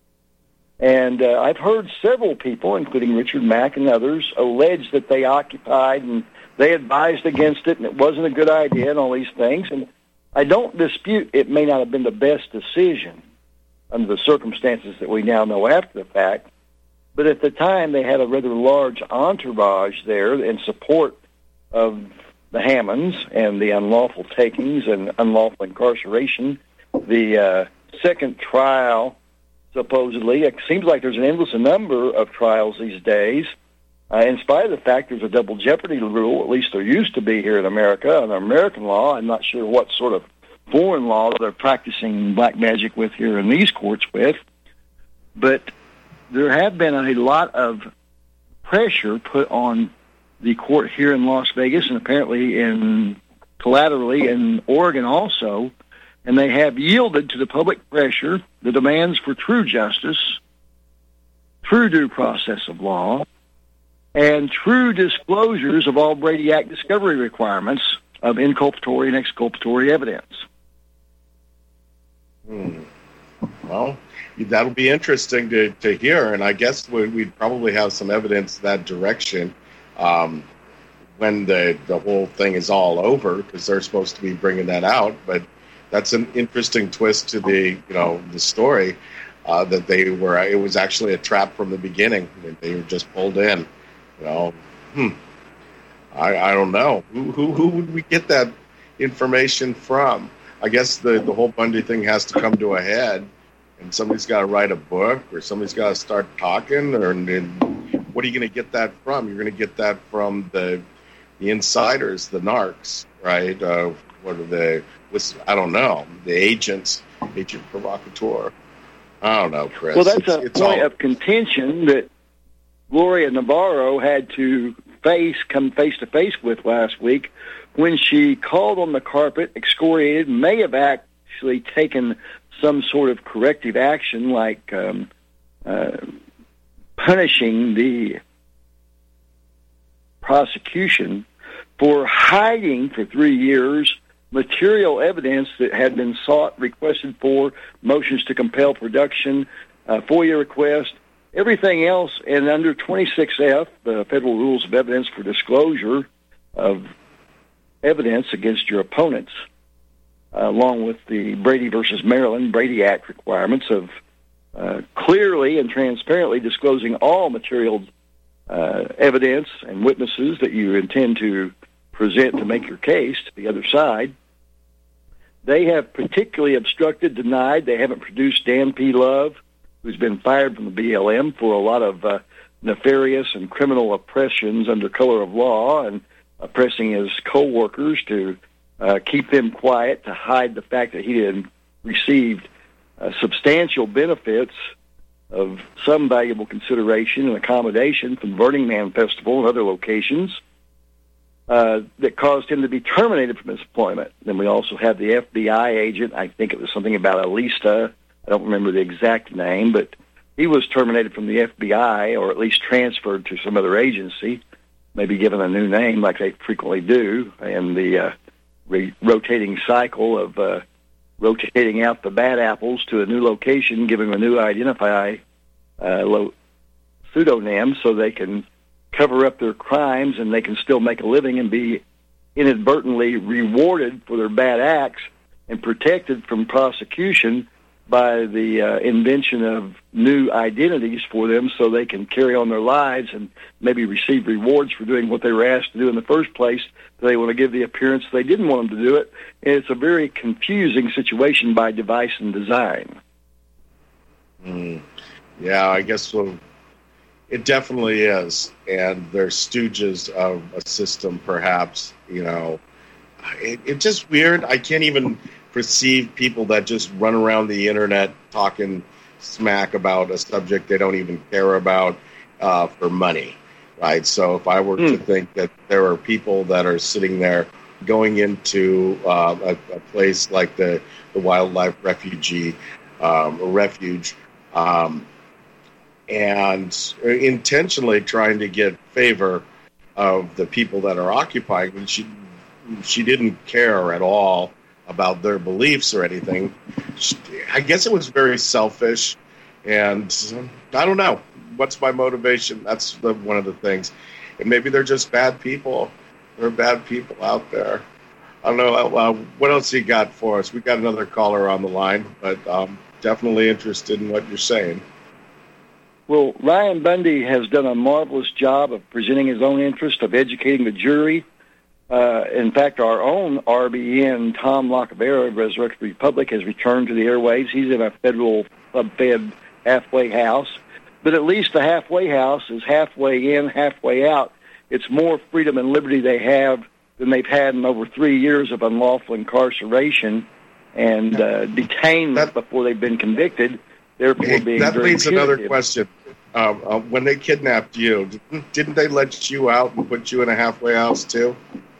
And uh, I've heard several people, including Richard Mack and others, allege that they occupied and they advised against it and it wasn't a good idea and all these things. And I don't dispute it may not have been the best decision under the circumstances that we now know after the fact. But at the time, they had a rather large entourage there in support of the Hammonds and the unlawful takings and unlawful incarceration. The uh, second trial, supposedly, it seems like there's an endless number of trials these days. Uh, in spite of the fact there's a double jeopardy rule, at least there used to be here in America, under American law. I'm not sure what sort of foreign law they're practicing black magic with here in these courts with. But there have been a lot of pressure put on the court here in Las Vegas and apparently in collaterally in Oregon also, and they have yielded to the public pressure, the demands for true justice, true due process of law, and true disclosures of all Brady Act discovery requirements of inculpatory and exculpatory evidence. Hmm. Well, that'll be interesting to, to hear, and I guess we, we'd probably have some evidence that direction um, when the, the whole thing is all over, because they're supposed to be bringing that out. But that's an interesting twist to the you know the story uh, that they were. It was actually a trap from the beginning. They were just pulled in. You know, hmm. I I don't know who who who would we get that information from? I guess the, the whole Bundy thing has to come to a head, and somebody's got to write a book, or somebody's got to start talking, or and, and what are you going to get that from? You're going to get that from the the insiders, the narcs, right? Uh, what are the, I don't know, the agents, agent provocateur. I don't know, Chris. Well, that's it's, a it's point all... of contention that Gloria Navarro had to face, come face-to-face with last week when she called on the carpet, excoriated, may have actually taken some sort of corrective action like um, uh, punishing the prosecution for hiding for three years material evidence that had been sought, requested for, motions to compel production, uh, FOIA request, everything else. And under twenty-six F, the Federal Rules of Evidence for Disclosure of Evidence against your opponents, uh, along with the Brady versus Maryland Brady Act requirements of uh, clearly and transparently disclosing all material uh, evidence and witnesses that you intend to present to make your case to the other side. They have particularly obstructed, denied. They haven't produced Dan P. Love, who's been fired from the B L M for a lot of uh, nefarious and criminal oppressions under color of law and oppressing his co-workers to uh, keep them quiet, to hide the fact that he had received uh, substantial benefits of some valuable consideration and accommodation from Burning Man Festival and other locations uh, that caused him to be terminated from his employment. Then we also have the F B I agent, I think it was something about Alista, I don't remember the exact name, but he was terminated from the F B I, or at least transferred to some other agency, maybe given a new name like they frequently do in the uh, re- rotating cycle of uh, rotating out the bad apples to a new location, giving them a new identify uh, lo- pseudonym so they can cover up their crimes and they can still make a living and be inadvertently rewarded for their bad acts and protected from prosecution by the uh, invention of new identities for them so they can carry on their lives and maybe receive rewards for doing what they were asked to do in the first place. They want to give the appearance they didn't want them to do it. And it's a very confusing situation by device and design. Mm. Yeah, I guess we'll, it definitely is. And they're stooges of a system, perhaps. You know, it, it's just weird. I can't even perceive people that just run around the internet talking smack about a subject they don't even care about uh, for money, right? So if I were mm. to think that there are people that are sitting there going into uh, a, a place like the, the wildlife refugee um, refuge um, and intentionally trying to get favor of the people that are occupying, and she she didn't care at all about their beliefs or anything. I guess it was very selfish, and I don't know. What's my motivation? That's the, one of the things. And maybe they're just bad people. There are bad people out there. I don't know. Uh, what else you got for us? We got another caller on the line, but um, definitely interested in what you're saying. Well, Ryan Bundy has done a marvelous job of presenting his own interest, of educating the jury. Uh, in fact, our own R B N, Tom Lacavera of Resurrected Republic, has returned to the airwaves. He's in a federal club-fed halfway house. But at least the halfway house is halfway in, halfway out. It's more freedom and liberty they have than they've had in over three years of unlawful incarceration and uh, detainment that, before they've been convicted, therefore being that very leads punitive. Another question. Um, uh, when they kidnapped you, didn't, didn't they let you out and put you in a halfway house too?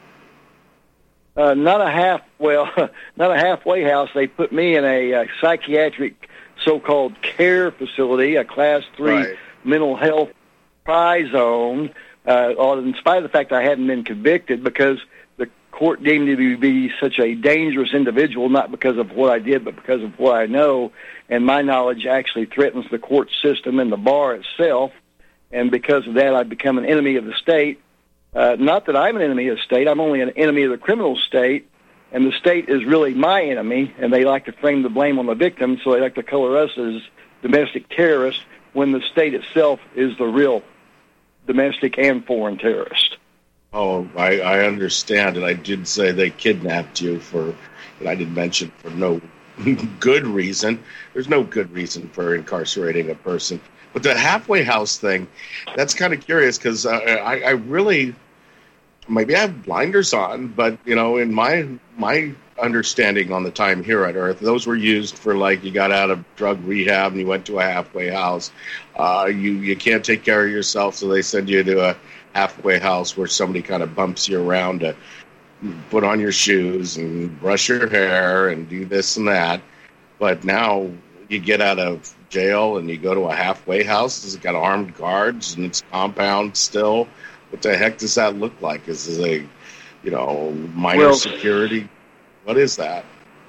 Uh, not a half, well, not a halfway house. They put me in a, a psychiatric so-called care facility, a class three right. mental health prize zone, uh, in spite of the fact I hadn't been convicted, because the court deemed me to be such a dangerous individual, not because of what I did, but because of what I know. And my knowledge actually threatens the court system and the bar itself. And because of that, I've become an enemy of the state. Uh, not that I'm an enemy of the state. I'm only an enemy of the criminal state. And the state is really my enemy, and they like to frame the blame on the victim, so they like to color us as domestic terrorists when the state itself is the real domestic and foreign terrorist. Oh, I, I understand, and I did say they kidnapped you for, and I did mention for no good reason. There's no good reason for incarcerating a person. But the halfway house thing, that's kind of curious, because uh, I, I really... Maybe I have blinders on, but, you know, in my my understanding on the time here at Earth, those were used for, like, you got out of drug rehab and you went to a halfway house. Uh, you, you can't take care of yourself, so they send you to a halfway house where somebody kind of bumps you around to put on your shoes and brush your hair and do this and that. But now you get out of jail and you go to a halfway house. It's got armed guards and it's compound still. What the heck does that look like? Is this a, you know, minor well, security? What is that?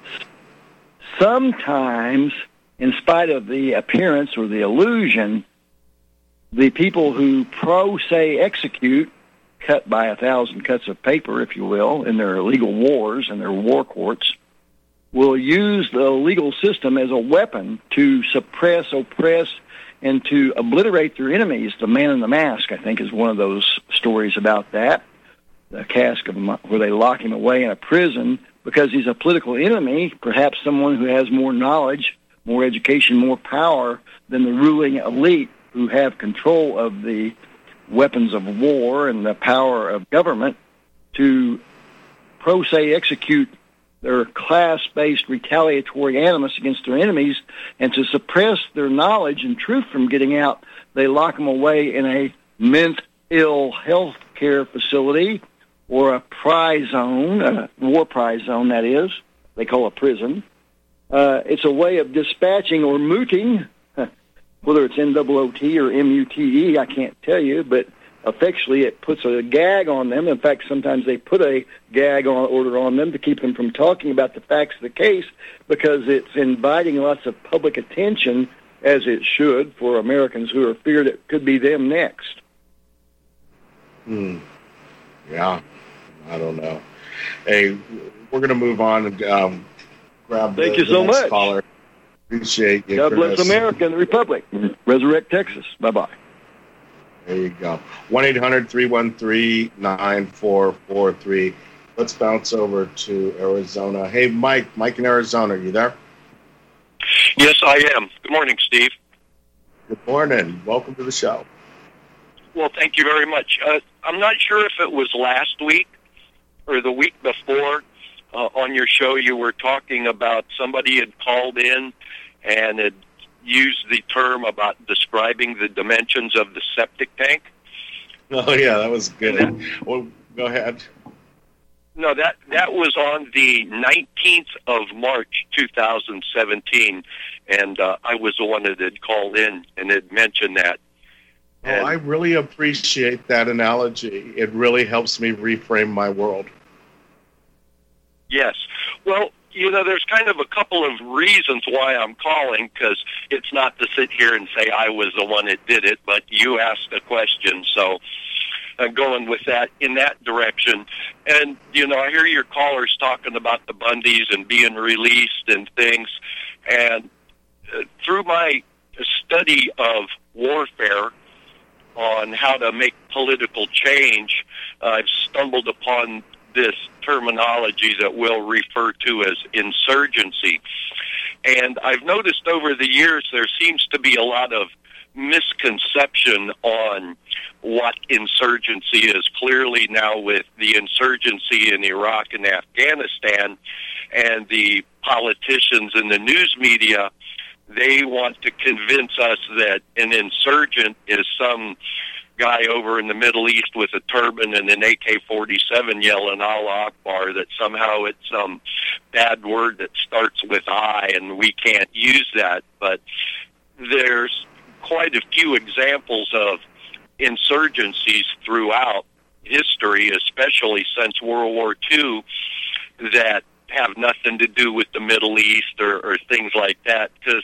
Sometimes, in spite of the appearance or the illusion, the people who pro se execute, cut by a thousand cuts of paper, if you will, in their legal wars and their war courts, will use the legal system as a weapon to suppress, oppress, and to obliterate their enemies. The Man in the Mask, I think, is one of those stories about that. The cask of where they lock him away in a prison because he's a political enemy, perhaps someone who has more knowledge, more education, more power than the ruling elite who have control of the weapons of war and the power of government to pro se execute their class-based retaliatory animus against their enemies, and to suppress their knowledge and truth from getting out, they lock them away in a mental health care facility or a prize zone, a war prize zone, that is. They call it prison. Uh, it's a way of dispatching or mooting, whether it's N O O T or M U T E, I can't tell you, but effectually it puts a gag on them. In fact, sometimes they put a gag on, order on them to keep them from talking about the facts of the case, because it's inviting lots of public attention, as it should, for Americans who are feared it could be them next. Hmm. Yeah. I don't know. Hey, we're going to move on and um, grab Thank the, you the so next much. caller. Appreciate you, God Chris. bless America and the Republic. Resurrect Texas. Bye-bye. There you go. one eight hundred three one three nine four four three. Let's bounce over to Arizona. Hey, Mike. Mike in Arizona. Are you there? Yes, I am. Good morning, Steve. Good morning. Welcome to the show. Well, thank you very much. Uh, I'm not sure if it was last week or the week before uh, on your show you were talking about somebody had called in and had used the term about describing the dimensions of the septic tank. Oh, yeah, that was good. That, well, go ahead. No, that, that was on the nineteenth of March, two thousand seventeen, and uh, I was the one that had called in and had mentioned that. Oh, I really appreciate that analogy. It really helps me reframe my world. Yes. Well, you know, there's kind of a couple of reasons why I'm calling, because it's not to sit here and say I was the one that did it, but you asked a question, so I'm going with that in that direction. And, you know, I hear your callers talking about the Bundys and being released and things, and uh, through my study of warfare on how to make political change, uh, I've stumbled upon this terminology that we'll refer to as insurgency. And I've noticed over the years there seems to be a lot of misconception on what insurgency is. Clearly now with the insurgency in Iraq and Afghanistan, and the politicians and the news media, they want to convince us that an insurgent is some guy over in the Middle East with a turban and an A K forty-seven yelling Allah Akbar, that somehow it's some bad word that starts with I and we can't use that. But there's quite a few examples of insurgencies throughout history, especially since World War Two, that have nothing to do with the Middle East or, or things like that. Because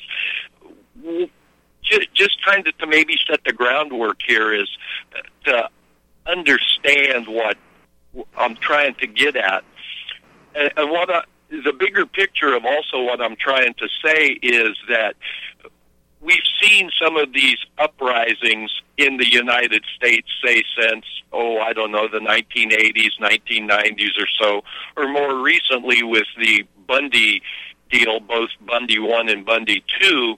just, just trying to, to maybe set the groundwork here is to understand what I'm trying to get at. And, and what I, the bigger picture of also what I'm trying to say is that we've seen some of these uprisings in the United States, say, since, oh, I don't know, the nineteen eighties, nineteen nineties or so, or more recently with the Bundy deal, both Bundy one and Bundy two.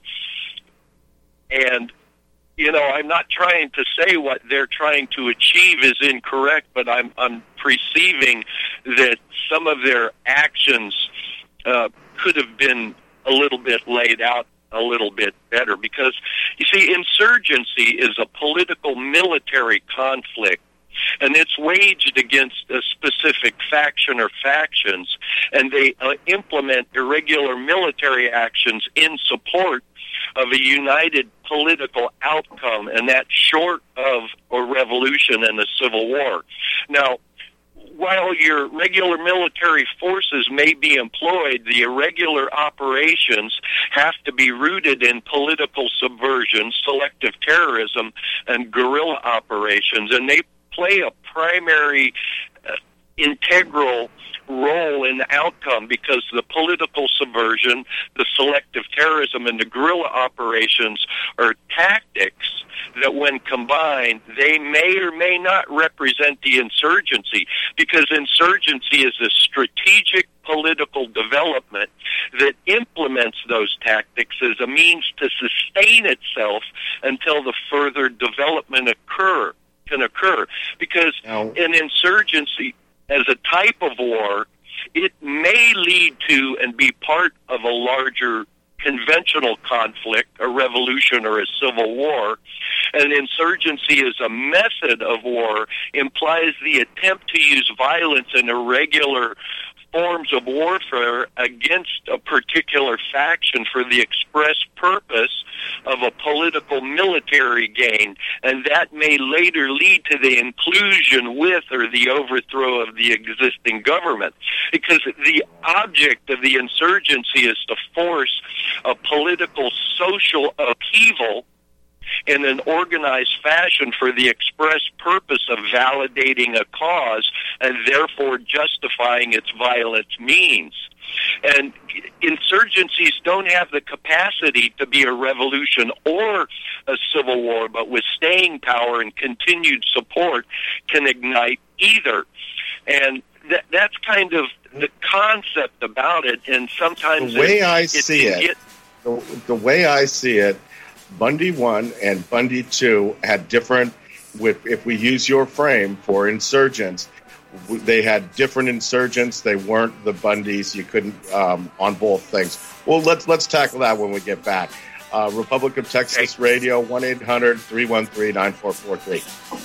And, you know, I'm not trying to say what they're trying to achieve is incorrect, but I'm, I'm perceiving that some of their actions uh, could have been a little bit laid out a little bit better, because you see, insurgency is a political military conflict, and it's waged against a specific faction or factions, and they uh, implement irregular military actions in support of a united political outcome, and that's short of a revolution and a civil war. Now, while your regular military forces may be employed, the irregular operations have to be rooted in political subversion, selective terrorism, and guerrilla operations, and they play a primary uh, integral role in the outcome, because the political subversion, the selective terrorism, and the guerrilla operations are tactics that when combined, they may or may not represent the insurgency, because insurgency is a strategic political development that implements those tactics as a means to sustain itself until the further development occur can occur. Because now, an insurgency as a type of war, it may lead to and be part of a larger conventional conflict, a revolution or a civil war. And insurgency as a method of war implies the attempt to use violence and irregular forms of warfare against a particular faction for the express purpose of a political military gain, and that may later lead to the inclusion with or the overthrow of the existing government. Because the object of the insurgency is to force a political social upheaval in an organized fashion for the express purpose of validating a cause and therefore justifying its violent means. And insurgencies don't have the capacity to be a revolution or a civil war, but with staying power and continued support can ignite either. And th- that's kind of the concept about it. And sometimes the way it, I it see it, get, the, the way I see it, Bundy one and Bundy two had different, with if we use your frame for insurgents, they had different insurgents. They weren't the Bundys. You couldn't um, on both things. Well, let's let's tackle that when we get back. Uh, Republic of Texas Radio, one eight hundred three one three nine four four three.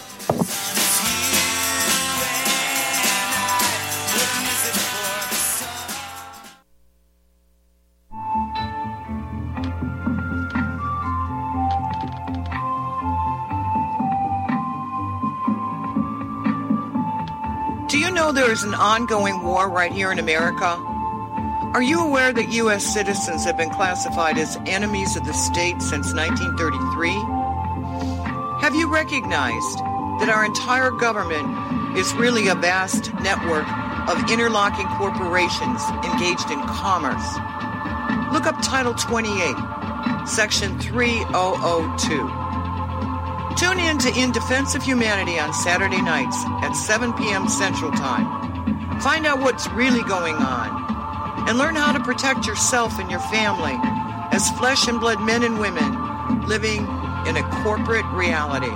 Do you know there is an ongoing war right here in America? Are you aware that U S citizens have been classified as enemies of the state since nineteen thirty-three? Have you recognized that our entire government is really a vast network of interlocking corporations engaged in commerce? Look up Title twenty-eight, Section three thousand two. Tune in to In Defense of Humanity on Saturday nights at seven p.m. Central Time. Find out what's really going on and learn how to protect yourself and your family as flesh and blood men and women living in a corporate reality.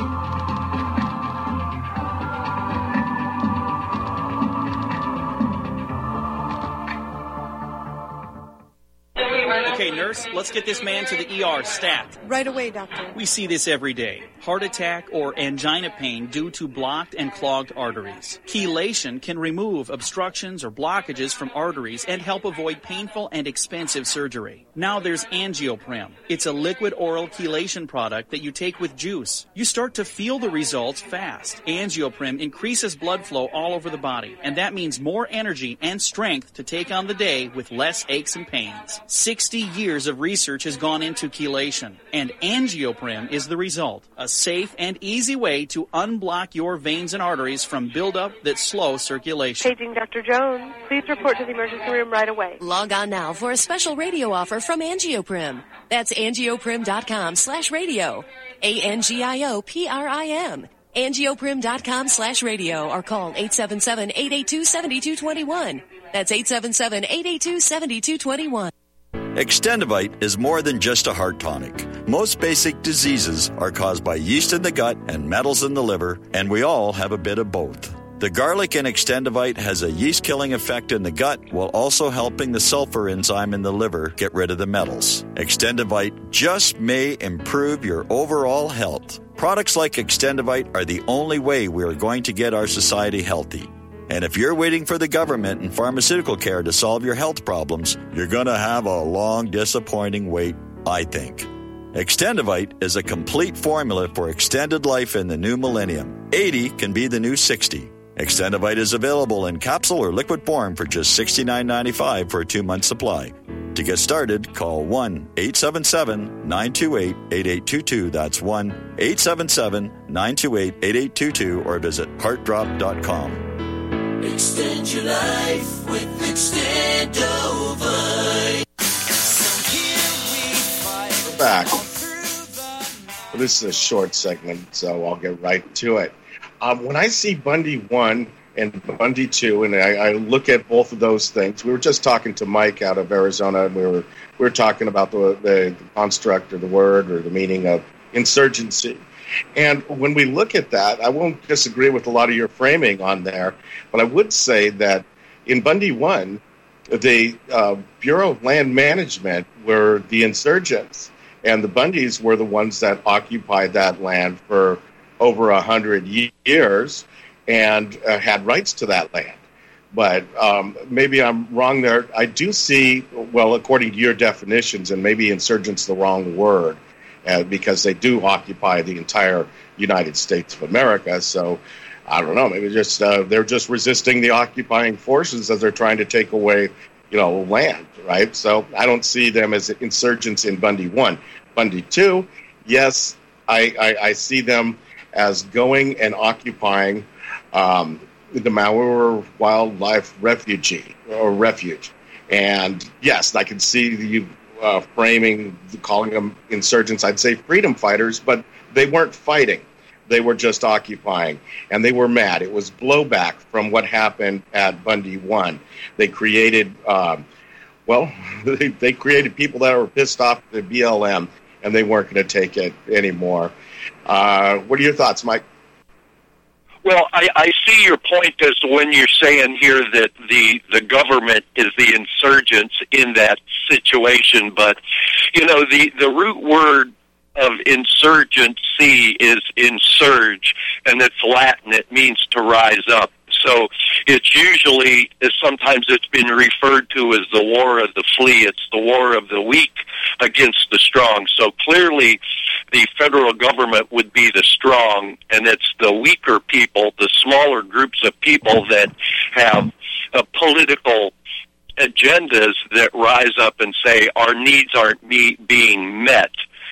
Okay, nurse, let's get this man to the E R stat. Right away, doctor. We see this every day. Heart attack or angina pain due to blocked and clogged arteries. Chelation can remove obstructions or blockages from arteries and help avoid painful and expensive surgery. Now there's Angioprim. It's a liquid oral chelation product that you take with juice. You start to feel the results fast. Angioprim increases blood flow all over the body, and that means more energy and strength to take on the day with less aches and pains. sixty years of research has gone into chelation, and Angioprim is the result. A safe and easy way to unblock your veins and arteries from buildup that slow circulation. Paging Doctor Jones. Please report to the emergency room right away. Log on now for a special radio offer from Angioprim. That's angioprim.com slash radio. A N G I O P R I M. Angioprim.com slash radio or call eight seven seven, eight eight two, seven two two one. That's eight seven seven, eight eight two, seven two two one. Extendivite is more than just a heart tonic. Most basic diseases are caused by yeast in the gut and metals in the liver, and we all have a bit of both. The garlic in Extendivite has a yeast-killing effect in the gut while also helping the sulfur enzyme in the liver get rid of the metals. Extendivite just may improve your overall health. Products like Extendivite are the only way we are going to get our society healthy. And if you're waiting for the government and pharmaceutical care to solve your health problems, you're going to have a long, disappointing wait, I think. Extendivite is a complete formula for extended life in the new millennium. eighty can be the new sixty. Extendivite is available in capsule or liquid form for just sixty-nine ninety-five for a two-month supply. To get started, call one eight seven seven, nine two eight, eight eight two two. That's one eight seven seven, nine two eight, eight eight two two or visit heart drop dot com. Extend your life with Extendovite. We're back. Well, this is a short segment, so I'll get right to it. Um, when I see Bundy one and Bundy two, and I, I look at both of those things, we were just talking to Mike out of Arizona, and we were we were talking about the, the, the construct or the word or the meaning of insurgency. And when we look at that, I won't disagree with a lot of your framing on there, but I would say that in Bundy one, the uh, Bureau of Land Management were the insurgents, and the Bundys were the ones that occupied that land for over a hundred years and uh, had rights to that land. But um, maybe I'm wrong there. I do see, well, according to your definitions, and maybe insurgent's the wrong word, uh, because they do occupy the entire United States of America. So I don't know, maybe just uh, they're just resisting the occupying forces as they're trying to take away, you know, land, right? So I don't see them as insurgents in Bundy one. Bundy two, yes, I, I, I see them as going and occupying um, the Maui Wildlife Refugee or Refuge. And yes, I can see you uh, framing, calling them insurgents. I'd say freedom fighters, but they weren't fighting. They were just occupying, and they were mad. It was blowback from what happened at Bundy one. They created, um, well, they, they created people that were pissed off at the B L M, and they weren't going to take it anymore. Uh, what are your thoughts, Mike? Well, I, I see your point as when you're saying here that the, the government is the insurgents in that situation, but, you know, the, the root word of insurgency is insurge, and it's Latin. It means to rise up. So it's usually, sometimes it's been referred to as the war of the flea. It's the war of the weak against the strong. So clearly the federal government would be the strong, and it's the weaker people, the smaller groups of people that have a political agendas that rise up and say our needs aren't me- being met.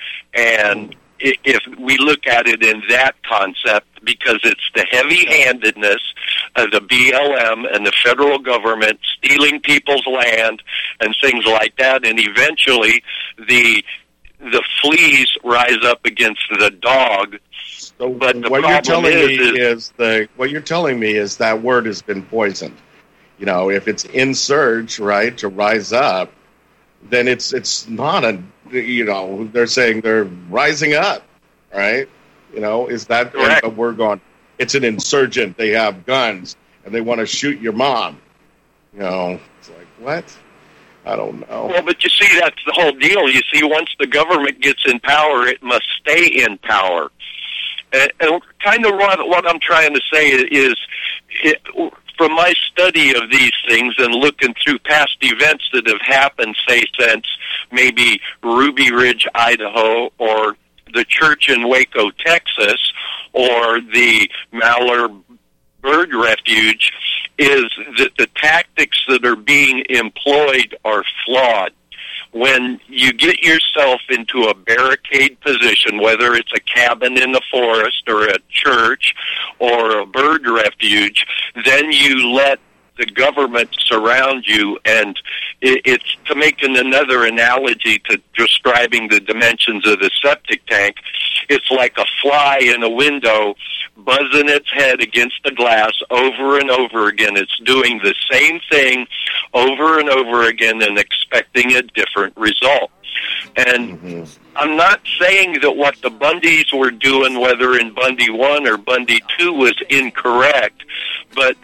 And if we look at it in that concept, because it's the heavy-handedness of the B L M and the federal government stealing people's land and things like that, and eventually the the fleas rise up against the dog. So but the what you're telling is, me is, is the what you're telling me is that word has been poisoned. You know, if it's insurge, right, to rise up, then it's it's not a, you know, they're saying they're rising up, right? You know, is that a word going? It's an insurgent. They have guns and they want to shoot your mom. You know, it's like, what? I don't know. Well, but you see, that's the whole deal. You see, once the government gets in power, it must stay in power. And, and kind of what, what I'm trying to say is, it, from my study of these things and looking through past events that have happened, say, since maybe Ruby Ridge, Idaho, or the church in Waco, Texas, or the Mallard Bird Refuge, is that the tactics that are being employed are flawed. When you get yourself into a barricade position, whether it's a cabin in the forest or a church or a bird refuge, then you let the government surround you, and it's, to make an, another analogy to describing the dimensions of the septic tank, it's like a fly in a window buzzing its head against the glass over and over again. It's doing the same thing over and over again and expecting a different result. And mm-hmm. I'm not saying that what the Bundys were doing, whether in Bundy one or Bundy two, was incorrect, but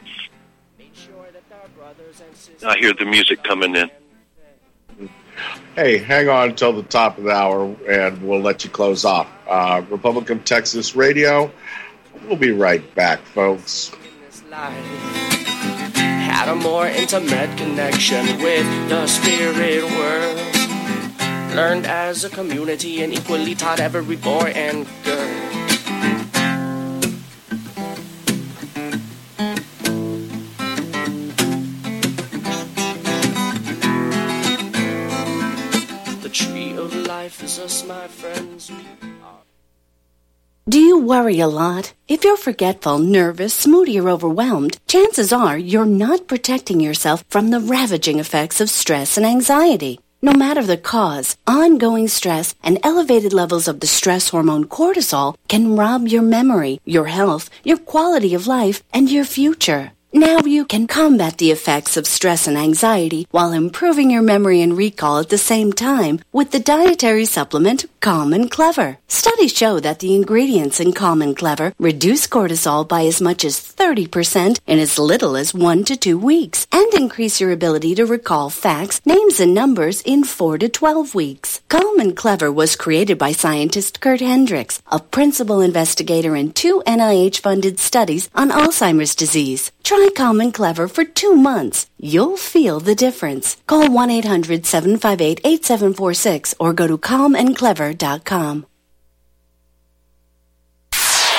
I hear the music coming in. Hey, hang on until the top of the hour, and we'll let you close off. Uh, Republic of Texas Radio. We'll be right back, folks. Had a more intimate connection with the spirit world. Learned as a community and equally taught every boy and girl. Is us, my friends. Do you worry a lot? If you're forgetful, nervous, moody, or overwhelmed, chances are you're not protecting yourself from the ravaging effects of stress and anxiety. No matter the cause, ongoing stress and elevated levels of the stress hormone cortisol can rob your memory, your health, your quality of life, and your future. Now you can combat the effects of stress and anxiety while improving your memory and recall at the same time with the dietary supplement Calm and Clever. Studies show that the ingredients in Calm and Clever reduce cortisol by as much as thirty percent in as little as one to two weeks and increase your ability to recall facts, names, and numbers in four to twelve weeks. Calm and Clever was created by scientist Kurt Hendricks, a principal investigator in two N I H-funded studies on Alzheimer's disease. Try Calm and Clever for two months. You'll feel the difference. Call one eight hundred seven five eight eight seven four six or go to calm and clever dot com.